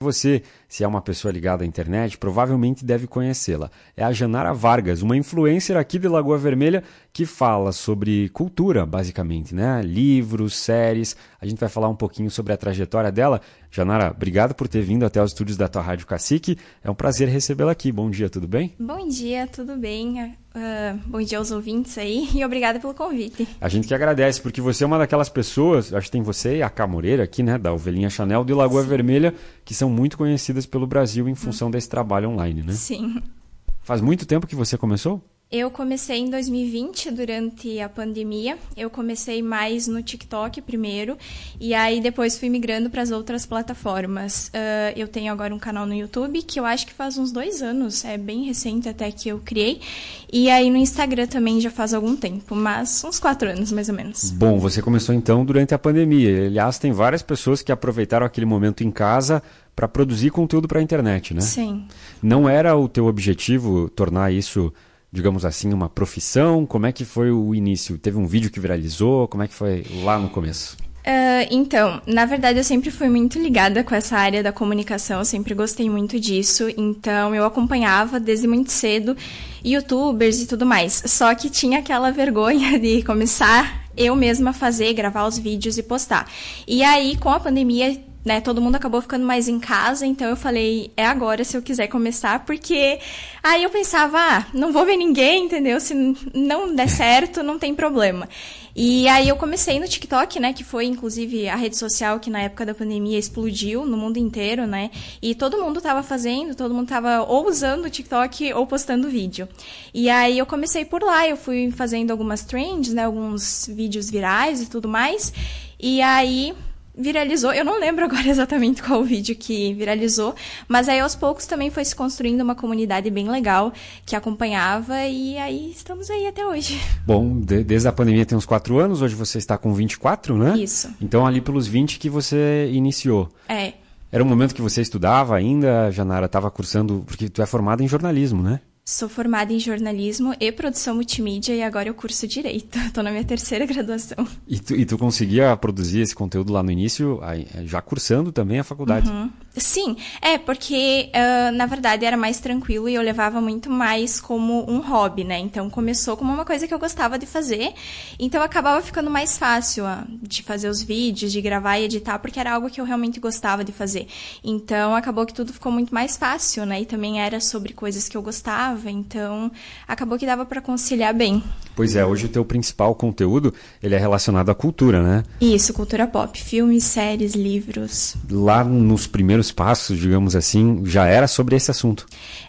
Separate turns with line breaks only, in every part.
Você, se é uma pessoa ligada à internet, provavelmente deve conhecê-la. É a Janara Vargas, uma influencer aqui de Lagoa Vermelha que fala sobre cultura, basicamente, né? Livros, séries. A gente vai falar um pouquinho sobre a trajetória dela. Janara, obrigado por ter vindo até os estúdios da tua Rádio Cacique. É um prazer recebê-la aqui. Bom dia, tudo bem?
Bom dia, tudo bem? Bom dia aos ouvintes aí e obrigada pelo convite.
A gente que agradece, porque você é uma daquelas pessoas, acho que tem você e a Cá Moreira aqui, né, da Ovelhinha Chanel de Lagoa Vermelha, que são muito conhecidas pelo Brasil em função desse trabalho online, né?
Sim.
Faz muito tempo que você começou?
Eu comecei em 2020, durante a pandemia. Eu comecei mais no TikTok primeiro, e aí depois fui migrando para as outras plataformas. Eu tenho agora um canal no YouTube, que eu acho que faz uns 2 anos, é bem recente até que eu criei. E aí no Instagram também já faz algum tempo, mas uns 4 anos mais ou menos.
Bom, você começou então durante a pandemia. Aliás, tem várias pessoas que aproveitaram aquele momento em casa para produzir conteúdo para a internet, né?
Sim.
Não era o teu objetivo tornar isso, digamos assim, uma profissão? Como é que foi o início? Teve um vídeo que viralizou? Como é que foi lá no começo?
Então, na verdade eu sempre fui muito ligada com essa área da comunicação, eu sempre gostei muito disso, então eu acompanhava desde muito cedo youtubers e tudo mais, só que tinha aquela vergonha de começar eu mesma a fazer, gravar os vídeos e postar. E aí, com a pandemia, né, todo mundo acabou ficando mais em casa, então eu falei, é agora se eu quiser começar, porque aí eu pensava, não vou ver ninguém, entendeu? Se não der certo, não tem problema. E aí eu comecei no TikTok, né, que foi inclusive a rede social que na época da pandemia explodiu no mundo inteiro, né, e todo mundo tava fazendo, todo mundo tava ou usando o TikTok ou postando vídeo. E aí eu comecei por lá, eu fui fazendo algumas trends, né, alguns vídeos virais e tudo mais, e aí viralizou, eu não lembro agora exatamente qual o vídeo que viralizou, mas aí aos poucos também foi se construindo uma comunidade bem legal que acompanhava e aí estamos aí até hoje.
Bom, desde a pandemia tem uns 4 anos, hoje você está com 24, né?
Isso.
Então ali pelos 20 que você iniciou.
É.
Era um momento que você estudava ainda, Janara, estava cursando, porque tu é formada em jornalismo, né?
Sou formada em jornalismo e produção multimídia e agora eu curso Direito. Estou na minha 3ª graduação.
E tu conseguia produzir esse conteúdo lá no início, já cursando também a faculdade?
Uhum. Sim, porque na verdade era mais tranquilo e eu levava muito mais como um hobby, né? Então começou como uma coisa que eu gostava de fazer, então acabava ficando mais fácil de fazer os vídeos, de gravar e editar, porque era algo que eu realmente gostava de fazer. Então acabou que tudo ficou muito mais fácil, né? E também era sobre coisas que eu gostava. Então, acabou que dava para conciliar bem.
Pois é, hoje o teu principal conteúdo, ele é relacionado à cultura, né?
Isso, cultura pop, filmes, séries, livros.
Lá nos primeiros passos, digamos assim, já era sobre esse assunto.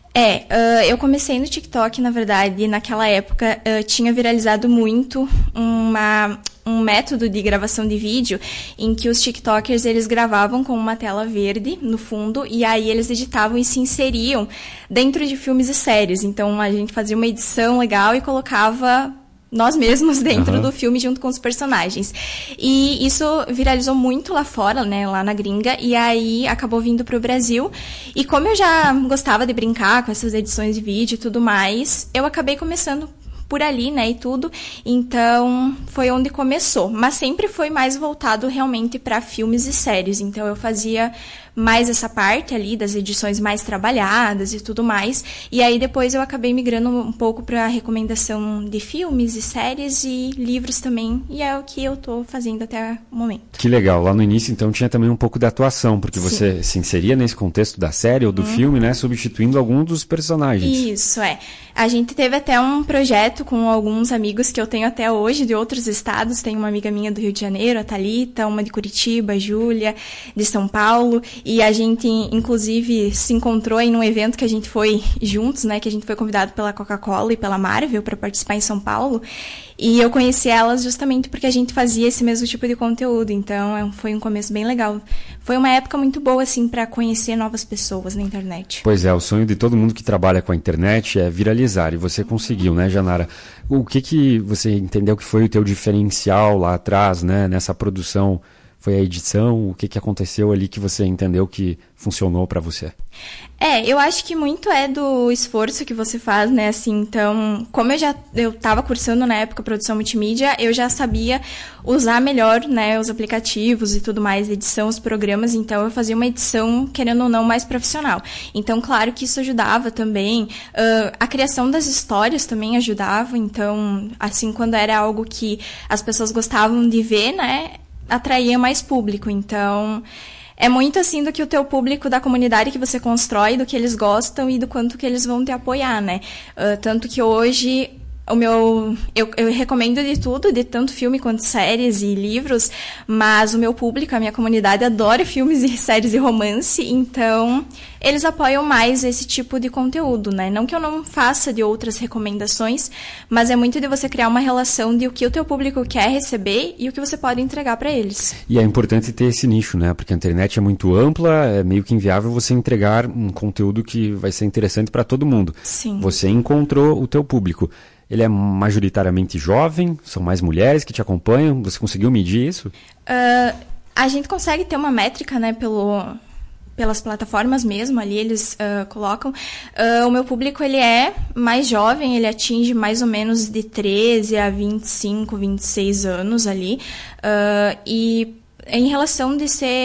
Eu comecei no TikTok, na verdade, naquela época tinha viralizado muito um método de gravação de vídeo em que os TikTokers, eles gravavam com uma tela verde no fundo e aí eles editavam e se inseriam dentro de filmes e séries. Então a gente fazia uma edição legal e colocava nós mesmos dentro do filme junto com os personagens. E isso viralizou muito lá fora, né, lá na gringa, e aí acabou vindo pro Brasil. E como eu já gostava de brincar com essas edições de vídeo e tudo mais, eu acabei começando por ali, né, e tudo. Então, foi onde começou. Mas sempre foi mais voltado realmente para filmes e séries. Então, eu fazia mais essa parte ali das edições mais trabalhadas e tudo mais. E aí, depois, eu acabei migrando um pouco para a recomendação de filmes e séries e livros também. E é o que eu tô fazendo até o momento.
Que legal. Lá no início, então, tinha também um pouco de atuação, porque você se inseria nesse contexto da série ou do filme, né, substituindo algum dos personagens.
Isso, A gente teve até um projeto com alguns amigos que eu tenho até hoje, de outros estados. Tem uma amiga minha do Rio de Janeiro, a Thalita, uma de Curitiba, a Júlia, de São Paulo. E a gente, inclusive, se encontrou em um evento que a gente foi juntos, né? Que a gente foi convidado pela Coca-Cola e pela Marvel para participar em São Paulo. E eu conheci elas justamente porque a gente fazia esse mesmo tipo de conteúdo. Então, foi um começo bem legal. Foi uma época muito boa, assim, para conhecer novas pessoas na internet.
Pois é, o sonho de todo mundo que trabalha com a internet é viralizar. E você conseguiu, né, Janara? O que você entendeu que foi o teu diferencial lá atrás, né, nessa produção? Foi a edição? O que aconteceu ali que você entendeu que funcionou para você?
Eu acho que muito é do esforço que você faz, né, assim, então, como eu tava cursando na época produção multimídia, eu já sabia usar melhor, né, os aplicativos e tudo mais, edição, os programas, então eu fazia uma edição, querendo ou não, mais profissional. Então, claro que isso ajudava também, a criação das histórias também ajudava, então, assim, quando era algo que as pessoas gostavam de ver, né, atraía mais público, então... É muito assim do que o teu público da comunidade que você constrói, do que eles gostam e do quanto que eles vão te apoiar, né? Tanto que hoje eu recomendo de tudo, de tanto filme quanto séries e livros, mas o meu público, a minha comunidade, adora filmes e séries de romance, então eles apoiam mais esse tipo de conteúdo, né? Não que eu não faça de outras recomendações, mas é muito de você criar uma relação de o que o teu público quer receber e o que você pode entregar para eles.
E é importante ter esse nicho, né? Porque a internet é muito ampla, é meio que inviável você entregar um conteúdo que vai ser interessante para todo mundo.
Sim.
Você encontrou o teu público. Ele é majoritariamente jovem? São mais mulheres que te acompanham? Você conseguiu medir isso?
A gente consegue ter uma métrica, né, pelas plataformas mesmo, ali eles colocam. O meu público, ele é mais jovem, ele atinge mais ou menos de 13 a 25, 26 anos ali. E em relação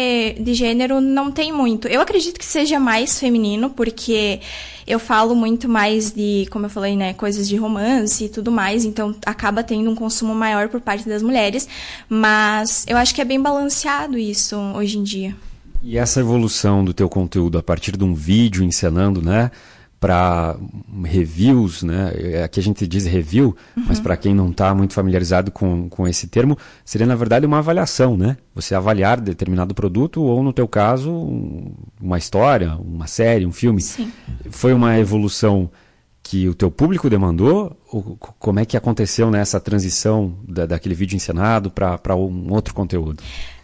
de gênero, não tem muito. Eu acredito que seja mais feminino, porque eu falo muito mais de, como eu falei, né, coisas de romance e tudo mais, então acaba tendo um consumo maior por parte das mulheres, mas eu acho que é bem balanceado isso hoje em dia.
E essa evolução do teu conteúdo a partir de um vídeo encenando, né, para reviews, né? Aqui a gente diz review, mas para quem não está muito familiarizado com esse termo, seria na verdade uma avaliação, né? Você avaliar determinado produto ou, no teu caso, uma história, uma série, um filme.
Sim.
Foi uma evolução que o teu público demandou? Ou como é que aconteceu nessa transição daquele vídeo encenado para um outro conteúdo?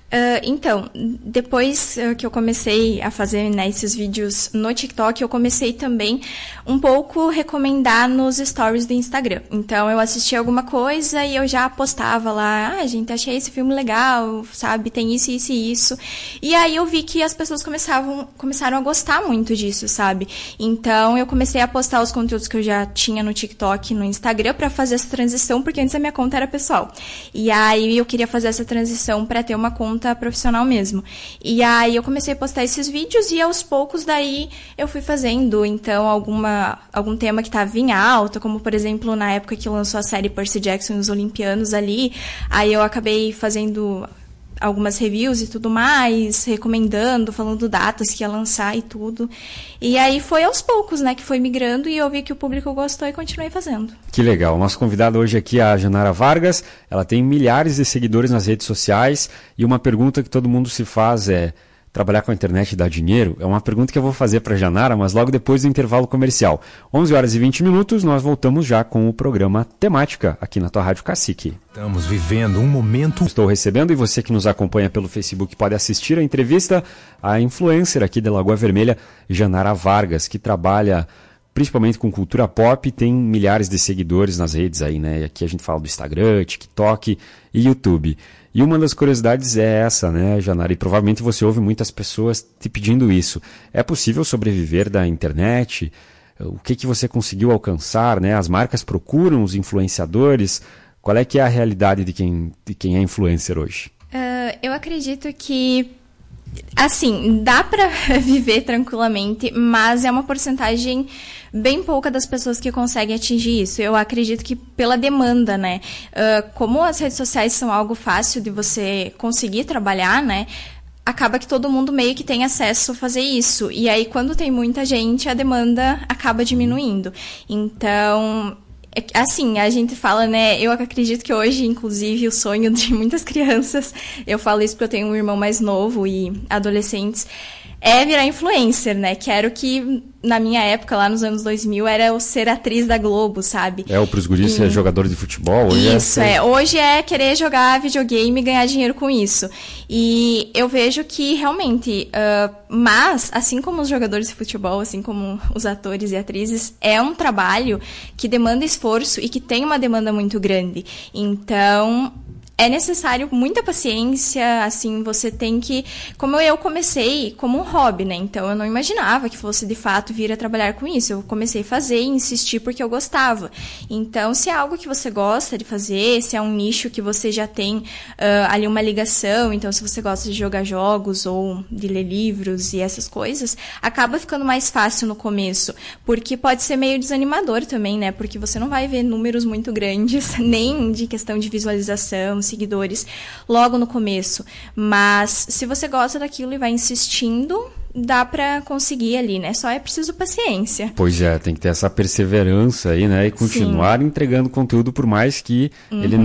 Então, depois que eu comecei a fazer, né, esses vídeos no TikTok, eu comecei também um pouco recomendar nos stories do Instagram. Então, eu assistia alguma coisa e eu já postava lá, gente, achei esse filme legal, sabe, tem isso, isso e isso. E aí eu vi que as pessoas começaram a gostar muito disso, sabe? Então, eu comecei a postar os conteúdos que eu já tinha no TikTok e no Instagram pra fazer essa transição, porque antes a minha conta era pessoal. E aí eu queria fazer essa transição pra ter uma conta profissional mesmo. E aí eu comecei a postar esses vídeos e aos poucos daí eu fui fazendo, então, algum tema que estava em alta, como por exemplo na época que lançou a série Percy Jackson e os Olimpianos ali, aí eu acabei fazendo algumas reviews e tudo mais, recomendando, falando datas que ia lançar e tudo. E aí foi aos poucos, né, que foi migrando e eu vi que o público gostou e continuei fazendo. Que
legal. Nosso convidado hoje aqui é a Janara Vargas. Ela tem milhares de seguidores nas redes sociais e uma pergunta que todo mundo se faz é: trabalhar com a internet dá dinheiro? É uma pergunta que eu vou fazer para a Janara, mas logo depois do intervalo comercial. 11 horas e 20 minutos, nós voltamos já com o programa Temática, aqui na tua Rádio Cacique.
Estamos vivendo um momento...
Estou recebendo, e você que nos acompanha pelo Facebook pode assistir a entrevista, a influencer aqui de Lagoa Vermelha, Janara Vargas, que trabalha principalmente com cultura pop, tem milhares de seguidores nas redes aí, né? Aqui a gente fala do Instagram, TikTok e YouTube. E uma das curiosidades é essa, né, Janara? E provavelmente você ouve muitas pessoas te pedindo isso. É possível sobreviver da internet? O que você conseguiu alcançar, né? As marcas procuram os influenciadores? Qual é que é a realidade de quem é influencer hoje?
Eu acredito que, assim, dá para viver tranquilamente, mas é uma porcentagem bem pouca das pessoas que conseguem atingir isso. Eu acredito que pela demanda, né? Como as redes sociais são algo fácil de você conseguir trabalhar, né? Acaba que todo mundo meio que tem acesso a fazer isso. E aí, quando tem muita gente, a demanda acaba diminuindo. Então, assim, a gente fala, né? Eu acredito que hoje, inclusive, o sonho de muitas crianças, eu falo isso porque eu tenho um irmão mais novo e adolescentes, é virar influencer, né? Quero que, na minha época, lá nos anos 2000, era o ser atriz da Globo, sabe?
Pros guris ser jogador de futebol. Hoje
isso, hoje é querer jogar videogame e ganhar dinheiro com isso. E eu vejo que, realmente, mas, assim como os jogadores de futebol, assim como os atores e atrizes, é um trabalho que demanda esforço e que tem uma demanda muito grande. Então, É necessário muita paciência, assim, você tem que... Como eu comecei como um hobby, né? Então, eu não imaginava que fosse, de fato, vir a trabalhar com isso. Eu comecei a fazer e insistir porque eu gostava. Então, se é algo que você gosta de fazer, se é um nicho que você já tem ali uma ligação, então, se você gosta de jogar jogos ou de ler livros e essas coisas, acaba ficando mais fácil no começo. Porque pode ser meio desanimador também, né? Porque você não vai ver números muito grandes, nem de questão de visualização, seguidores logo no começo, mas se você gosta daquilo e vai insistindo, dá pra conseguir ali, né? Só é preciso paciência.
Pois é, tem que ter essa perseverança aí, né? E continuar entregando conteúdo por mais que ele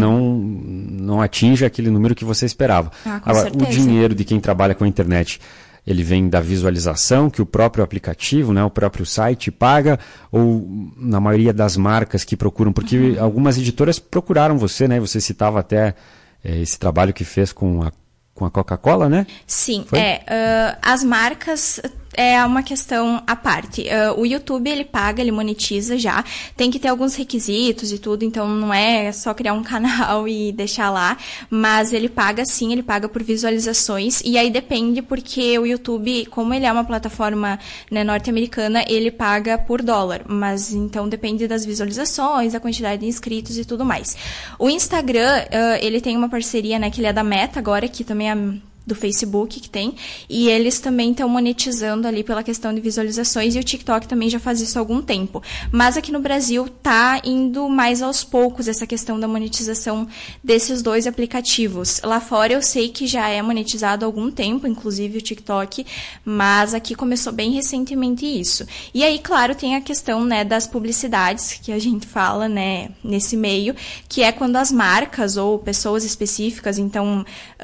não atinja aquele número que você esperava.
Com
Agora,
certeza.
o dinheiro de quem trabalha com a internet, ele vem da visualização que o próprio aplicativo, né, o próprio site paga, ou na maioria das marcas que procuram? Porque algumas editoras procuraram você, né? Você citava até esse trabalho que fez com a Coca-Cola, né?
Sim,
Foi?
as marcas é uma questão à parte. O YouTube, ele paga, ele monetiza já. Tem que ter alguns requisitos e tudo, então não é só criar um canal e deixar lá. Mas ele paga sim, ele paga por visualizações. E aí depende, porque o YouTube, como ele é uma plataforma, né, norte-americana, ele paga por dólar. Mas então depende das visualizações, da quantidade de inscritos e tudo mais. O Instagram, ele tem uma parceria, né, que ele é da Meta agora, que também é do Facebook que tem, e eles também estão monetizando ali pela questão de visualizações, e o TikTok também já faz isso há algum tempo. Mas aqui no Brasil tá indo mais aos poucos essa questão da monetização desses dois aplicativos. Lá fora eu sei que já é monetizado há algum tempo, inclusive o TikTok, mas aqui começou bem recentemente isso. E aí, claro, tem a questão, né, das publicidades, que a gente fala, né, nesse meio, que é quando as marcas ou pessoas específicas, então,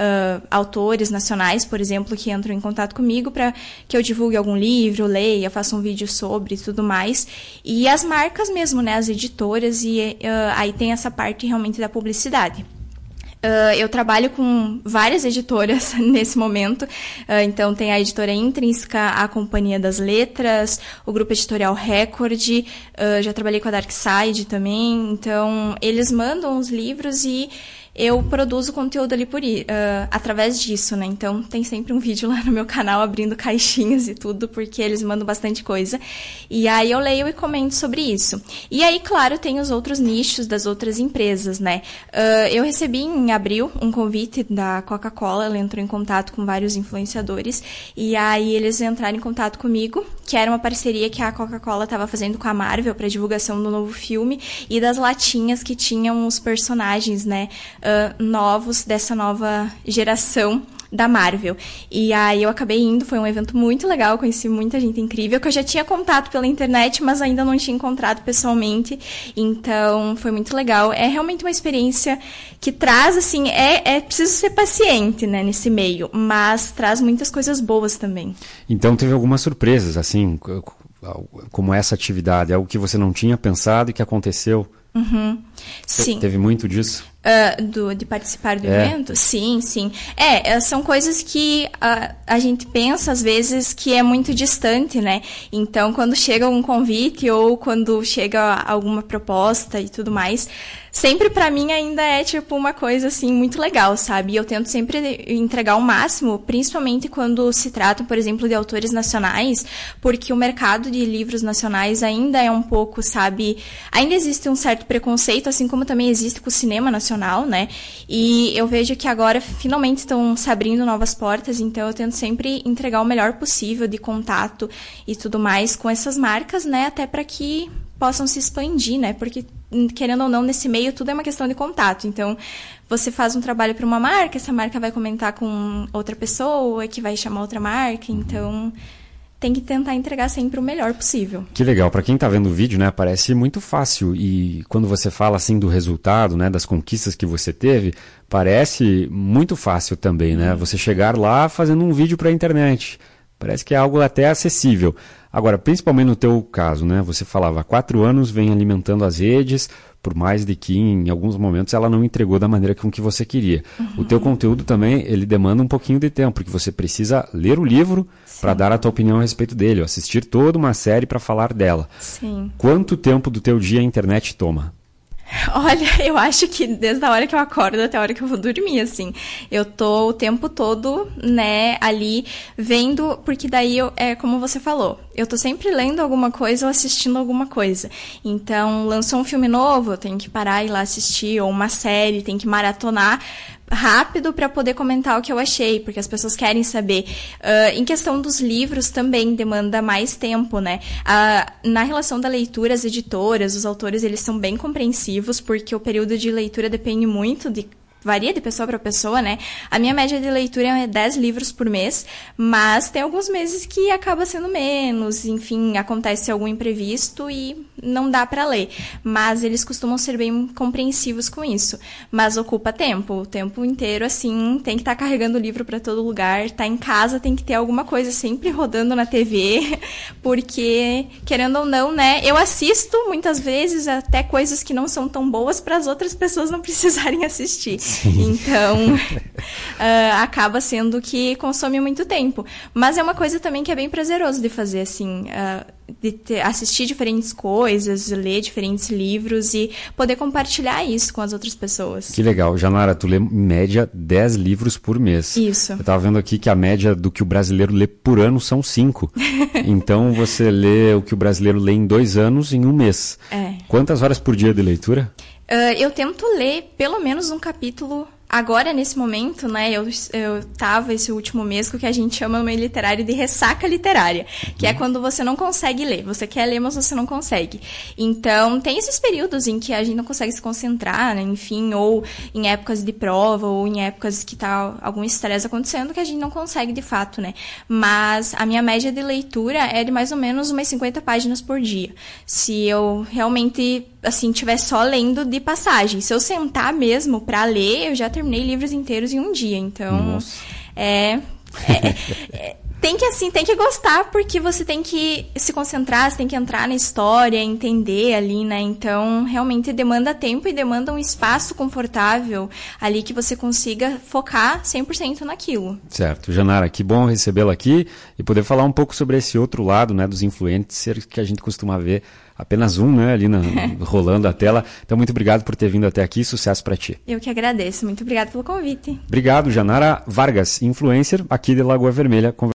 autores nacionais, por exemplo, que entram em contato comigo para que eu divulgue algum livro, leia, faça um vídeo sobre e tudo mais. E as marcas mesmo, né, as editoras, e aí tem essa parte realmente da publicidade. Eu trabalho com várias editoras nesse momento, então tem a editora Intrínseca, a Companhia das Letras, o Grupo Editorial Record, já trabalhei com a Darkside também, então eles mandam os livros e eu produzo conteúdo ali através disso, né? Então, tem sempre um vídeo lá no meu canal abrindo caixinhas e tudo, porque eles mandam bastante coisa. E aí eu leio e comento sobre isso. E aí, claro, tem os outros nichos das outras empresas, né? Eu recebi em abril um convite da Coca-Cola, ela entrou em contato com vários influenciadores, e aí eles entraram em contato comigo, que era uma parceria que a Coca-Cola estava fazendo com a Marvel para divulgação do novo filme, e das latinhas que tinham os personagens, né, novos dessa nova geração da Marvel. E aí eu acabei indo, foi um evento muito legal, conheci muita gente incrível, que eu já tinha contato pela internet, mas ainda não tinha encontrado pessoalmente, então foi muito legal. É realmente uma experiência que traz, assim, é preciso ser paciente, né, nesse meio, mas traz muitas coisas boas também.
Então teve algumas surpresas, assim, como essa atividade, algo que você não tinha pensado e que aconteceu?
Sim.
Teve muito disso?
De participar do evento? Sim, sim. São coisas que a gente pensa, às vezes, que é muito distante, né? Então, quando chega um convite ou quando chega alguma proposta e tudo mais, sempre pra mim ainda é, tipo, uma coisa, assim, muito legal, sabe? E eu tento sempre entregar o máximo, principalmente quando se trata, por exemplo, de autores nacionais, porque o mercado de livros nacionais ainda é um pouco, sabe? Ainda existe um certo preconceito, assim como também existe com o cinema nacional, né? E eu vejo que agora finalmente estão se abrindo novas portas, então eu tento sempre entregar o melhor possível de contato e tudo mais com essas marcas, né? Até para que possam se expandir, né? Porque, querendo ou não, nesse meio tudo é uma questão de contato. Então, você faz um trabalho para uma marca, essa marca vai comentar com outra pessoa, que vai chamar outra marca, então tem que tentar entregar sempre o melhor possível. Que
legal. Para quem está vendo o vídeo, né, parece muito fácil. E quando você fala assim do resultado, né, das conquistas que você teve, parece muito fácil também, né? Você chegar lá fazendo um vídeo para a internet. Parece que é algo até acessível. Agora, principalmente no teu caso, né? Você falava, há 4 anos vem alimentando as redes, por mais de que em alguns momentos ela não entregou da maneira com que você queria. O teu conteúdo também, ele demanda um pouquinho de tempo, porque você precisa ler o livro para dar a tua opinião a respeito dele, ou assistir toda uma série para falar dela.
Sim.
Quanto tempo do teu dia a internet toma?
Olha, eu acho que desde a hora que eu acordo até a hora que eu vou dormir, assim, eu tô o tempo todo, né, ali vendo, porque daí, como você falou, eu tô sempre lendo alguma coisa ou assistindo alguma coisa. Então, lançou um filme novo, eu tenho que parar e ir lá assistir, ou uma série, tem que maratonar rápido para poder comentar o que eu achei, porque as pessoas querem saber. Em questão dos livros também demanda mais tempo, né? Na relação da leitura, as editoras, os autores, eles são bem compreensivos, porque o período de leitura depende muito varia de pessoa para pessoa, né? A minha média de leitura é 10 livros por mês, mas tem alguns meses que acaba sendo menos, enfim, acontece algum imprevisto e não dá para ler. Mas eles costumam ser bem compreensivos com isso. Mas ocupa tempo, o tempo inteiro, assim, tem que estar carregando o livro para todo lugar, tá em casa, tem que ter alguma coisa sempre rodando na TV, porque, querendo ou não, né, eu assisto muitas vezes até coisas que não são tão boas para as outras pessoas não precisarem assistir. Então, acaba sendo que consome muito tempo. Mas é uma coisa também que é bem prazeroso de fazer, assim, assistir diferentes coisas, ler diferentes livros e poder compartilhar isso com as outras pessoas.
Que legal. Janara, tu lê em média 10 livros por mês.
Isso.
Eu tava vendo aqui que a média do que o brasileiro lê por ano são 5. Então você lê o que o brasileiro lê em 2 anos em um mês. Quantas horas por dia de leitura?
Eu tento ler pelo menos um capítulo. Agora, nesse momento, né, eu tava esse último mês com o que a gente chama no meio literário de ressaca literária, que é quando você não consegue ler. Você quer ler, mas você não consegue. Então, tem esses períodos em que a gente não consegue se concentrar, né, enfim, ou em épocas de prova, ou em épocas que tá algum estresse acontecendo, que a gente não consegue de fato, né. Mas a minha média de leitura é de mais ou menos umas 50 páginas por dia. Se eu realmente, assim, estiver só lendo de passagem. Se eu sentar mesmo pra ler, eu já terminei livros inteiros em um dia. Então, tem que gostar, porque você tem que se concentrar, você tem que entrar na história, entender ali, né? Então, realmente demanda tempo e demanda um espaço confortável ali que você consiga focar 100% naquilo.
Certo. Janara, que bom recebê-la aqui e poder falar um pouco sobre esse outro lado, né, dos influencers que a gente costuma ver apenas um, né, ali rolando a tela. Então, muito obrigado por ter vindo até aqui. Sucesso para ti.
Eu que agradeço. Muito obrigada pelo convite.
Obrigado, Janara Vargas, influencer aqui de Lagoa Vermelha.